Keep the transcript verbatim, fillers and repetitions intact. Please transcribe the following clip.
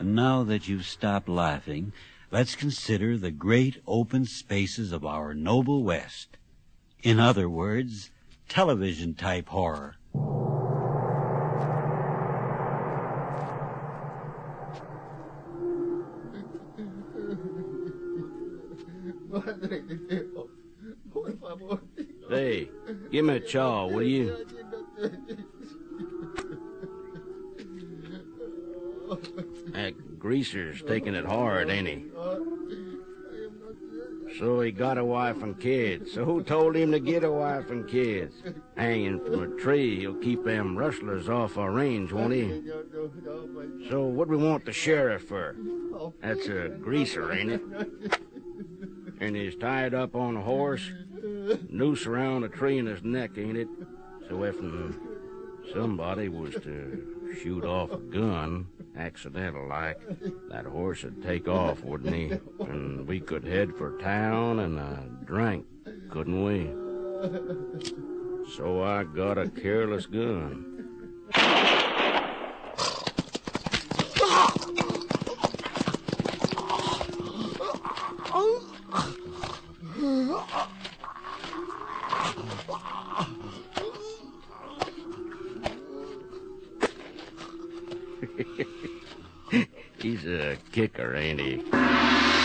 And now that you've stopped laughing, let's consider the great open spaces of our noble West. In other words, television-type horror. Hey, give me a chaw, will you? That greaser's taking it hard, ain't he? So he got a wife and kids. So who told him to get a wife and kids? Hanging from a tree, he'll keep them rustlers off our range, won't he? So what we want the sheriff for? That's a greaser, ain't it? And he's tied up on a horse, noose around a tree in his neck, ain't it? So if somebody was to shoot off a gun, accidental like, that horse would take off, wouldn't he? And we could head for town and uh, drink, couldn't we? So I got a careless gun. He's a kicker, ain't he?